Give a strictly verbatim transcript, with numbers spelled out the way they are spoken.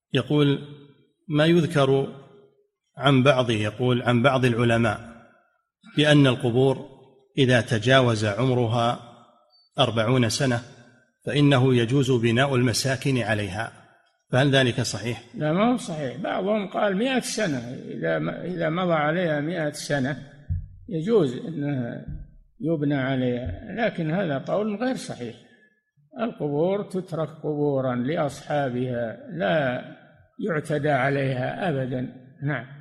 يقول: ما يذكر عن بعض يقول عن بعض العلماء بأن القبور إذا تجاوز عمرها أربعون سنة فإنه يجوز بناء المساكن عليها، فهل ذلك صحيح؟ لا، ما هو صحيح. بعضهم قال مئة سنة، إذا إذا مضى عليها مئة سنة يجوز أنه يبنى عليها، لكن هذا قول غير صحيح. القبور تترك قبورا لأصحابها، لا يعتدى عليها أبدا. نعم.